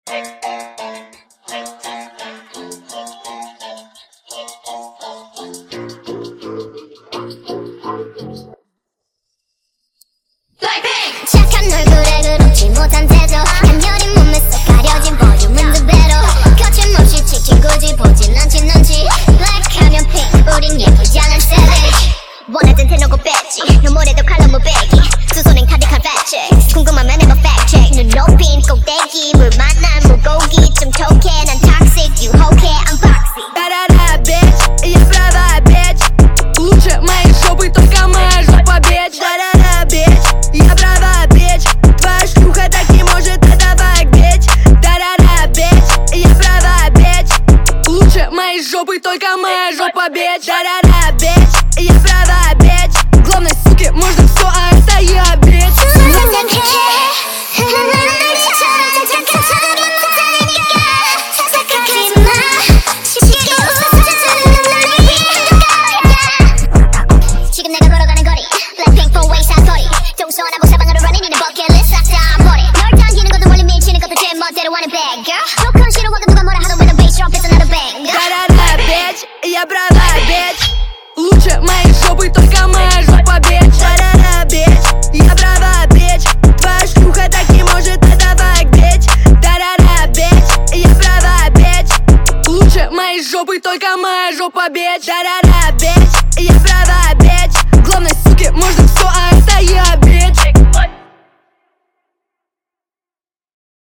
착한 얼굴에 그렇지 못한 태도 간열린 몸에 쏙 가려진 볼륨은 두 배로 거침없이 치킨 굳이 보진 않지 넌지 블랙하면 핑크 우린 예쁘지 않은 savage 원하던 대놓고 뺐지 눈물에도 칼럼 무배기 두 손엔 카디칼 팩체 궁금하면 해봐 팩체크 눈 높인 꼭대기 물 만난 물고기 좀 톡해 난 toxic 유혹해 I'm foxy Тарара, bitch, я права, bitch. Лучше моей жопы только моя жопа, bitch. Тарара, bitch, я права, bitch. Твоя шлюха так не может отдавать, bitch. Тарара, bitch, я права, bitch. Лучше моей жопы только моя жопа, bitch. Тарара, bitch, я права, bitch. Главной суке можно все, а это я, bitch. 지금 내가 걸어가는 거리 Blackpink for wayside 거리 동서남북 사방으로 running in the bucket list 싹 다 버리 널 당기는 것도 멀리 밀치는 것도 제 멋대로 하는 bad girl 로컨 싫어하고 누가 뭐라 하도 when the bass drop it's another banger Тарара, bitch, я права, bitch. Лучше моей жопы только моя жопа, bitch. Тарара, bitch, я права, bitch. Твоя шлюха так не может отдавать, bitch. Тарара, bitch, я права, bitch. Лучше моей жопы только моя жопа, bitch. Тарара.